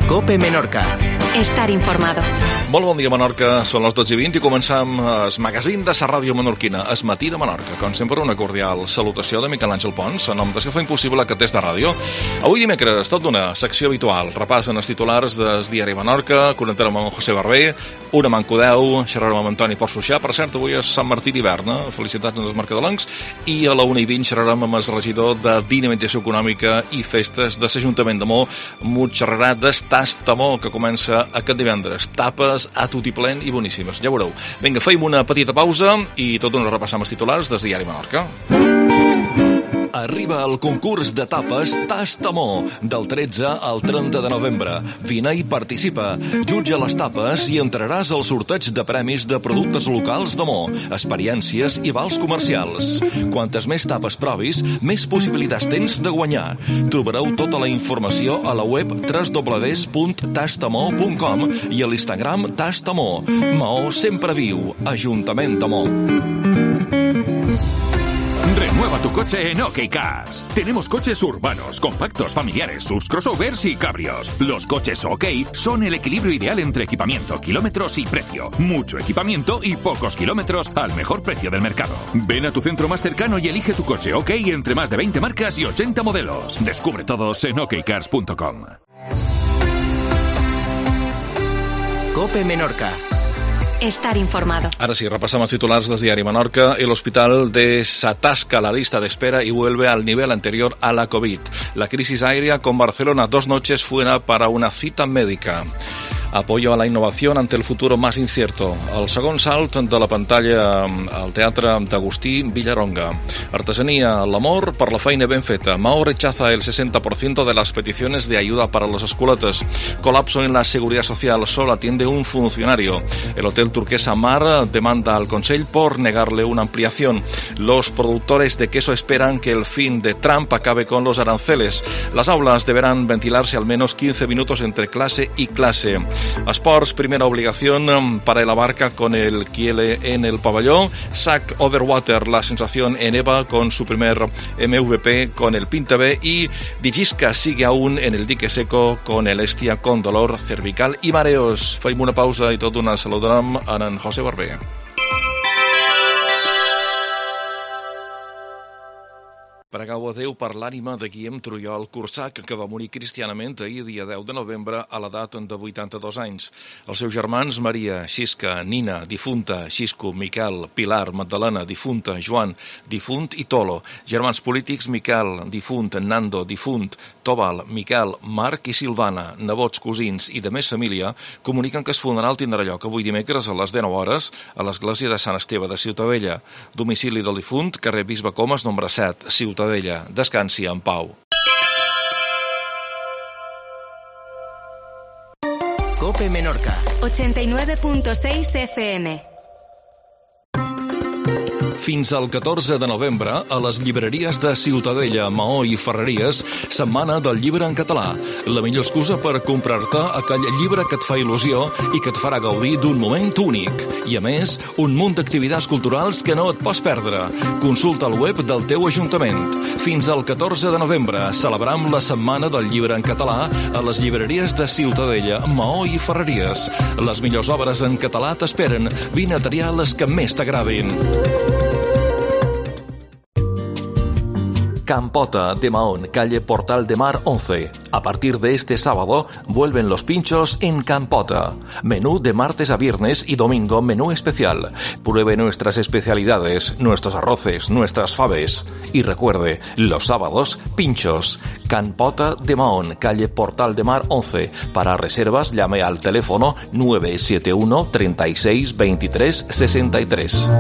COPE Menorca. Estar informado. Molt bon dia, Menorca. Són les 12:20 i començam el magazín de la ràdio menorquina, es matí de Menorca. Com sempre, una cordial salutació de Miquel Àngel Pons, en nom dels que fa impossible aquest test de ràdio. Avui dimecres, tot d'una secció habitual. Repassen els titulars del diari Menorca, connectarem amb José Barber, una mancodeu, xerrarem amb Antoni Porfluixà. Per cert, avui és Sant Martí d'hivern, felicitats als mercadolencs. I a la 1:20 xerrarem amb el regidor de Dinamització Econòmica i Festes de l'Ajuntament de Mo, amb xerrarà d'Estàs Tamó, que comença aquest divendres. Tapes a tutiplén i boníssimes, ja veureu. Vinga, feim una petita pausa i tot d'una repassam els titulars del diari Menorca. Arriba el concurs de tapes Tas Tamó, del 13 al 30 de novembre. Vine i participa. Jutja les tapes i entraràs al sorteig de premis de productes locals de Mo, experiències i vals comercials. Quantes més tapes provis, més possibilitats tens de guanyar. Trobareu tota la informació a la web www.tastamó.com i a l'Instagram Tas Tamó. Maó sempre viu. Ajuntament de Mo. Renueva tu coche en OK Cars. Tenemos coches urbanos, compactos, familiares, subs, crossovers y cabrios. Los coches OK son el equilibrio ideal entre equipamiento, kilómetros y precio. Mucho equipamiento y pocos kilómetros al mejor precio del mercado. Ven a tu centro más cercano y elige tu coche OK entre más de 20 marcas y 80 modelos. Descubre todos en okcars.com. COPE Menorca. Estar informado. Ara sí, repassam els titulars del diari Menorca. El hospital desatasca la lista de espera y vuelve al nivel anterior a la COVID. La crisis aérea con Barcelona 2 noches fuera para una cita médica. Apoyo a la innovación ante el futuro más incierto. El segon salt de la pantalla al Teatre d'Agustí Villaronga. Artesanía, l'amor per la feina ben feta. Mao rechaza el 60% de las peticiones de ayuda para las escuelas. Colapso en la seguridad social. Solo atiende un funcionario. El hotel Turquesa Mar demanda al Consell por negarle una ampliación. Los productores de queso esperan que el fin de Trump acabe con los aranceles. Las aulas deberán ventilarse al menos 15 minutos entre clase y clase. Sports, primera obligación para el Abarca con el Kiele en el pabellón. Zach Overwater, la sensación en EVA con su primer MVP con el Pinta B. Y Digisca sigue aún en el dique seco con el Estia con dolor cervical y mareos. Feim una pausa y tot una saludarem a en José Barber. Pregueu a Déu per l'ànima de Guillem Trujol Cursac, que va morir cristianament ahir, dia 10 de novembre, a l'edat de 82 anys. Els seus germans, Maria, Xisca, Nina, difunta, Xisco, Miquel, Pilar, Magdalena, difunta, Joan, difunt i Tolo. Germans polítics, Miquel, difunt, Nando, difunt, Tobal, Miquel, Marc i Silvana, nebots, cosins i de més família, comuniquen que el funeral tindrà lloc avui dimecres a les 19 hores a l'església de Sant Esteve de Ciutadella. Domicili del difunt, carrer Bisbe Comas, nombre 7, Ciutadella. Descansi en pau. COPE Menorca. 89.6 FM. Fins al 14 de novembre, a les llibreries de Ciutadella, Maó i Ferreries, Setmana del Llibre en Català. La millor excusa per comprar-te aquell llibre que et fa il·lusió i que et farà gaudir d'un moment únic. I a més, un munt d'activitats culturals que no et pots perdre. Consulta el web del teu ajuntament. Fins al 14 de novembre, celebram la Setmana del Llibre en Català a les llibreries de Ciutadella, Maó i Ferreries. Les millors obres en català t'esperen. Vine a triar les que més t'agradin. Campota de Mahón, calle Portal de Mar 11. A partir de este sábado vuelven los pinchos en Campota. Menú de martes a viernes y domingo menú especial. Pruebe nuestras especialidades, nuestros arroces, nuestras faves. Y recuerde, los sábados, pinchos. Campota de Mahón, calle Portal de Mar 11. Para reservas llame al teléfono 971 36 23 63.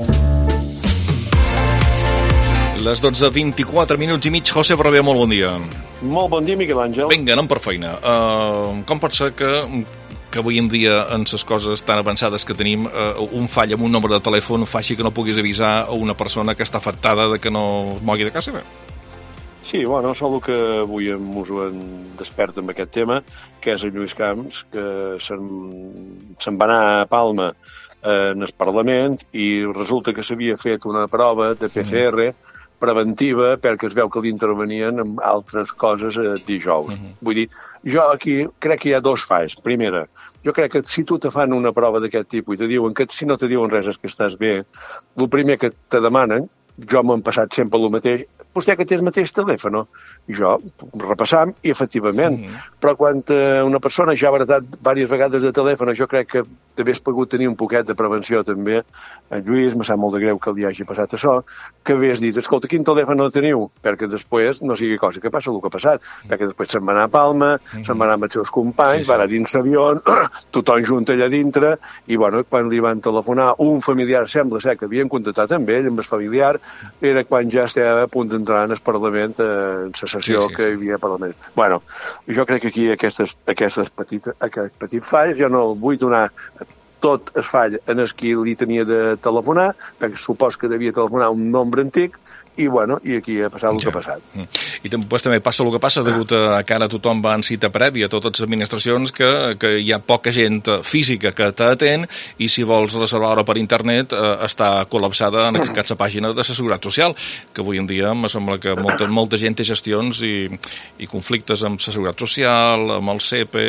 Les 12:24 minuts i mig. José Barber, molt bon dia. Molt bon dia, Miquel Àngel. Vinga, anem per feina. Com pot ser que avui en dia, en les coses tan avançades que tenim, un fall amb un nombre de telèfon faci que no puguis avisar a una persona que està afectada de que no es mogui de casa seva? Sí, bueno, solo que avui mos ho hem despert amb aquest tema, que és el Lluís Camps, que se'n va anar a Palma en el Parlament i resulta que s'havia fet una prova de PCR preventiva perquè es veu que l'intervenien en altres coses dijous. Vull dir, jo aquí crec que hi ha dos falls. Primera, jo crec que si tu te fan una prova d'aquest tipus i te diuen que si no te diuen res és que estàs bé, el primer que te demanen, jo m'han passat sempre el mateix, vostè que té el mateix telèfon? Jo, repassam, i efectivament. Però quan una persona ja ha baratat diverses vegades de telèfon, jo crec que hagués pogut tenir un poquet de prevenció també. En Lluís, me sap molt de greu que li hagi passat això, que hagués dit, escolta, quin telèfon no teniu? Perquè després no sigui cosa que passa el que ha passat. Perquè després se'n va anar a Palma, se'n va anar amb els seus companys, va anar dins l'avió, tothom junt allà dintre, i bueno, quan li van telefonar, un familiar sembla ser que havien contactat amb ell, amb el familiar, era quan ja estava a punt d'entrar en el Parlament, en la sessió que hi havia al Parlament. Bueno, jo crec que aquí aquests petits falls, jo no vull donar tot el fall en el qui li tenia de telefonar, perquè supos que devia telefonar un nombre antic, i bueno, i aquí ha passat el que ha passat. I després també passa el que passa degut a que ara tothom va en cita prèvia a totes les administracions, que hi ha poca gent física que t'atén, i si vols reservar hora per internet està col·lapsada en aquest cas la pàgina de la Seguretat Social, que avui en dia em sembla que molta gent té gestions i conflictes amb la Seguretat Social, amb el CEPE...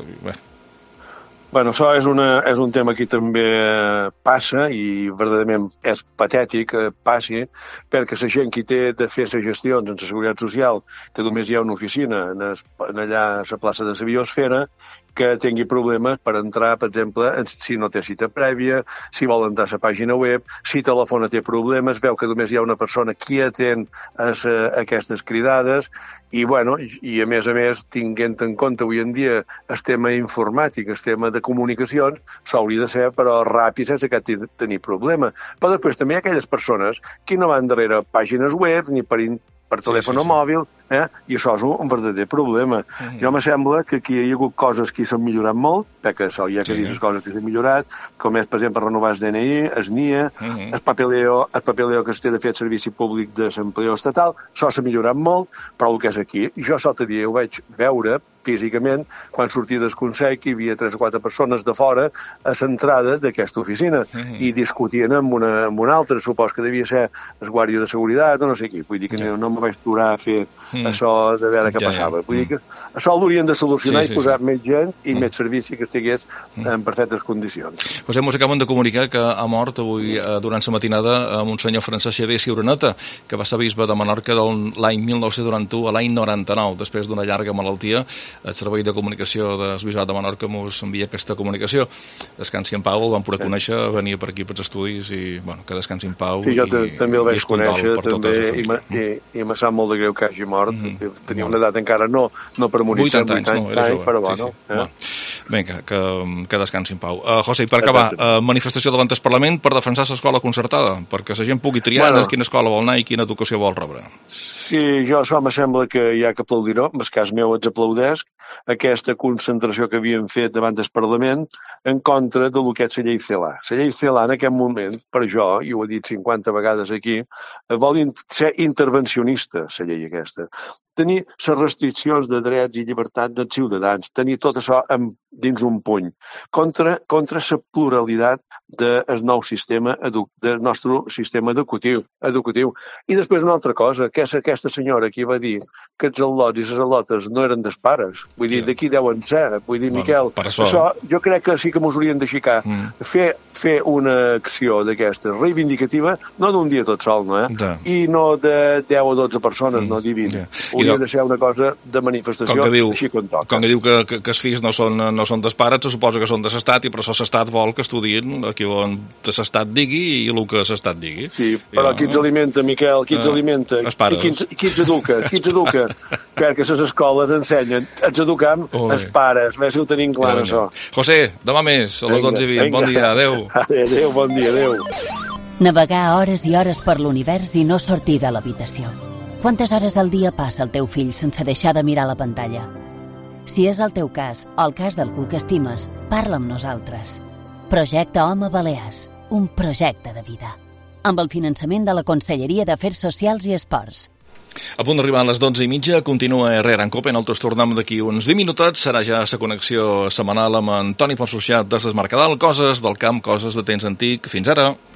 Bueno, això és un tema que també passa i verdaderament és patètic que passi, perquè la gent que té de fer les gestions en la Seguretat Social, que només hi ha una oficina allà a la plaça de la Biosfera, que tingui problemes per entrar, per exemple, si no té cita prèvia, si vol entrar a la pàgina web, si telefona té problemes, veu que només hi ha una persona qui atén aquestes cridades, i, bueno, i a més, tinguent en compte avui en dia el tema informàtic, el tema de comunicacions, s'hauria de ser, però ràpid, sense que tenir problema. Però després també hi ha aquelles persones que no van darrere pàgines web ni per telèfon mòbil, i això és un verdader problema. Jo me sembla que aquí hi ha hagut coses que s'han millorat molt, perquè això hi ha que dir les coses que s'han millorat, com és, per exemple, renovar el DNI, el NIE, el papeleo que es té de fer el servici públic de l'empleador estatal, això s'ha millorat molt, però el que és aquí, jo l'altre dia ho vaig veure físicament, quan sortia del Consell, que hi havia 3 o 4 persones de fora a l'entrada d'aquesta oficina, i discutien amb una altra, supos que devia ser el guàrdia de seguretat o no sé qui. Vull dir que no me vaig aturar a fer això de veure què passava. Vull dir que això l'haurien de solucionar i posar més gent i més servici que estigués en perfectes condicions. José, ens acaben de comunicar que ha mort avui durant la matinada amb un senyor Francesc Xavier Ciuraneta, que va ser bisbe de Menorca de l'any 1991 a l'any 99, després d'una llarga malaltia. El Servei de Comunicació del Bisbat de Menorca ens envia aquesta comunicació. Descansi en pau, el vam poder conèixer, venia per aquí pels estudis i, bueno, que descansi en pau. Sí, jo també el vaig conèixer, i me sap molt de greu que hagi mort. Tenia una edat encara no per morir. 80 anys, però bueno. Vinga, que descansi en pau. José, i per acabar, manifestació davant del Parlament per defensar l'escola concertada, perquè la gent pugui triar a quina escola vol anar i quina educació vol rebre. Sí, jo això me sembla que hi ha que aplaudir-ho, en el cas meu els aplaudesc, aquesta concentració que havien fet davant del Parlament en contra de lo que és la llei CELA. La llei CELA en aquest moment, per jo, i ho he dit 50 vegades aquí, vol ser intervencionista, la llei aquesta. Tenir les restriccions de drets i llibertats dels ciutadans, tenir tot això dins un puny, contra la pluralitat del nou sistema, del nostre sistema educatiu. I després una altra cosa, que és aquesta senyora que va dir que els al·lots i les al·lotes no eren dels pares. Vull dir, d'aquí deuen ser. Vull dir, Miquel, això jo crec que sí que mos haurien d'aixecar. Fer una acció d'aquesta reivindicativa, no d'un dia tot sol, i no de 10 o 12 persones, no 20. Hauria de ser una cosa de manifestació, així com toca. Com que diu que els fills no són dels pares, se suposa que són de l'Estat, i per això l'Estat vol que estudien aquí on l'Estat digui i el que l'Estat digui. Sí, però qui ens alimenta, Miquel? Qui ens alimenta? I qui ens educa? Perquè les escoles ensenyen. Ens educam els pares. A veure si ho tenim clar, això. José, demà més, a les 11:20. Bon dia, adeu. Adéu, bon dia, adéu. Navegar hores i hores per l'univers i no sortir de l'habitació. Quantes hores al dia passa el teu fill sense deixar de mirar la pantalla? Si és el teu cas o el cas d'algú que estimes, parla amb nosaltres. Projecte Home Balears, un projecte de vida. Amb el finançament de la Conselleria d'Afers Socials i Esports. A punt d'arribar a les 12:30, continua Herrera en Cope. Nosaltres tornem d'aquí uns 20 minutets. Serà ja la connexió setmanal amb Antoni Ponsociat des del Mercadal. Coses del camp, coses de temps antic. Fins ara.